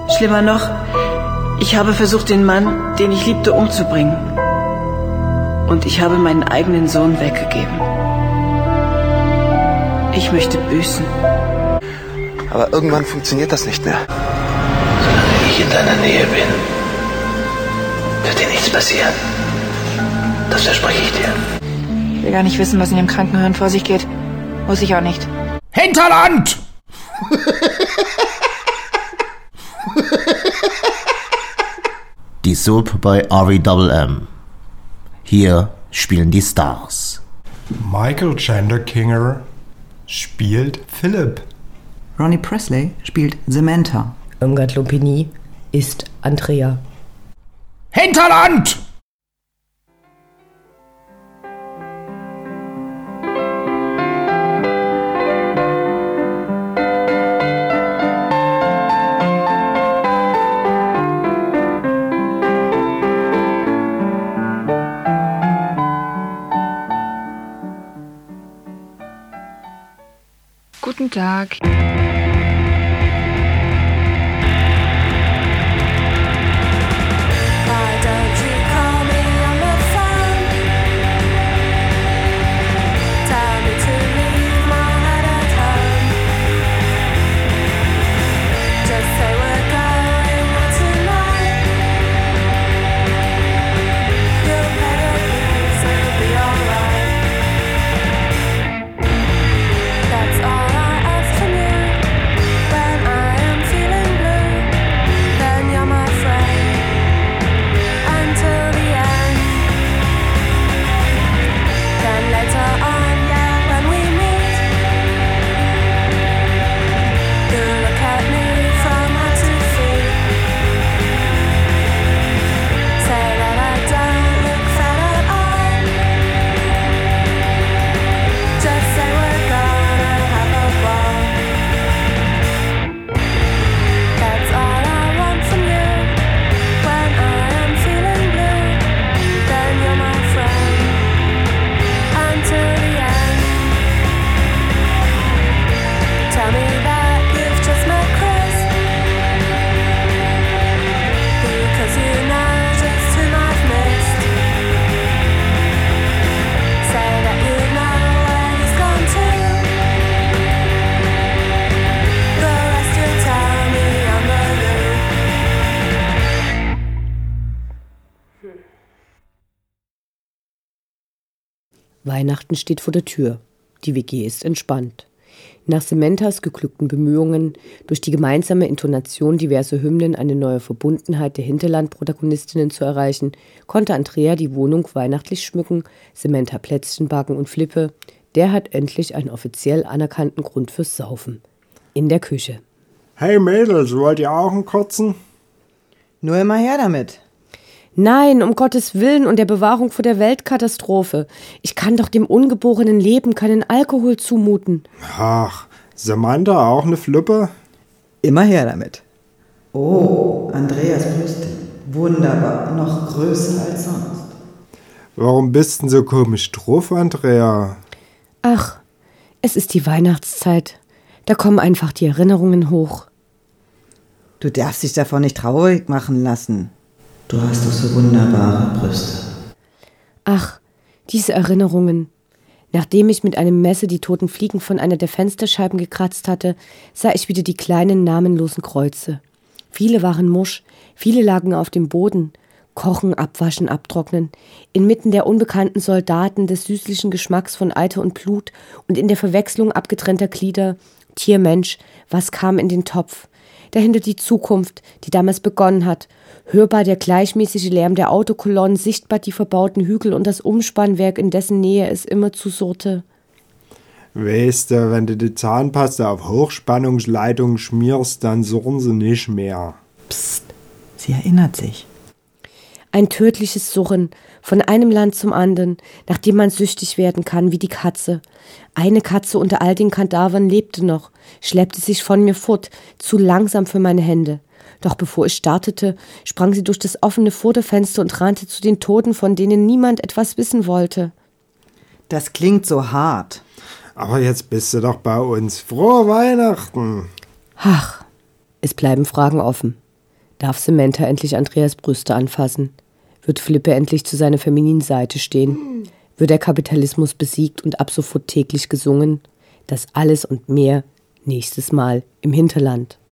Schlimmer noch, ich habe versucht, den Mann, den ich liebte, umzubringen. Und ich habe meinen eigenen Sohn weggegeben. Ich möchte büßen. Aber irgendwann funktioniert das nicht mehr. Solange ich in deiner Nähe bin, wird dir nichts passieren. Das verspreche ich dir. Ich will gar nicht wissen, was in dem Krankenhirn vor sich geht. Muss ich auch nicht. Hinterland! Die Soap bei RWM. Hier spielen die Stars. Michael Chandler-Kinger spielt Philip. Ronnie Presley spielt Samantha. Irmgard Lumpini ist Andrea. Hinterland! Guten Tag. Weihnachten steht vor der Tür. Die WG ist entspannt. Nach Samanthas geglückten Bemühungen, durch die gemeinsame Intonation diverser Hymnen eine neue Verbundenheit der Hinterland-Protagonistinnen zu erreichen, konnte Andrea die Wohnung weihnachtlich schmücken, Samantha Plätzchen backen und Flippe, der hat endlich einen offiziell anerkannten Grund fürs Saufen. In der Küche. Hey Mädels, wollt ihr auch einen kurzen? Nur immer her damit. Nein, um Gottes Willen und der Bewahrung vor der Weltkatastrophe. Ich kann doch dem ungeborenen Leben keinen Alkohol zumuten. Ach, Samantha auch eine Flippe? Immer her damit. Oh, Andreas Brüste. Wunderbar, noch größer als sonst. Warum bist denn so komisch drauf, Andrea? Ach, es ist die Weihnachtszeit. Da kommen einfach die Erinnerungen hoch. Du darfst dich davon nicht traurig machen lassen. Du hast doch so wunderbare Brüste. Ach, diese Erinnerungen. Nachdem ich mit einem Messer die toten Fliegen von einer der Fensterscheiben gekratzt hatte, sah ich wieder die kleinen namenlosen Kreuze. Viele waren musch, viele lagen auf dem Boden. Kochen, abwaschen, abtrocknen. Inmitten der unbekannten Soldaten des süßlichen Geschmacks von Eiter und Blut und in der Verwechslung abgetrennter Glieder. Tier, Mensch, was kam in den Topf? Dahinter die Zukunft, die damals begonnen hat. Hörbar der gleichmäßige Lärm der Autokolonnen, sichtbar die verbauten Hügel und das Umspannwerk, in dessen Nähe es immer zu surrte. Weißt du, wenn du die Zahnpasta auf Hochspannungsleitung schmierst, dann surren sie nicht mehr. Psst, sie erinnert sich. Ein tödliches Surren, von einem Land zum anderen, nach dem man süchtig werden kann, wie die Katze. Eine Katze unter all den Kadavern lebte noch, schleppte sich von mir fort, zu langsam für meine Hände. Doch bevor ich startete, sprang sie durch das offene Vorderfenster und rannte zu den Toten, von denen niemand etwas wissen wollte. Das klingt so hart. Aber jetzt bist du doch bei uns. Frohe Weihnachten! Ach, es bleiben Fragen offen. Darf Samantha endlich Andreas Brüste anfassen? Wird Flippe endlich zu seiner femininen Seite stehen? Wird der Kapitalismus besiegt und ab sofort täglich gesungen? Das alles und mehr nächstes Mal im Hinterland.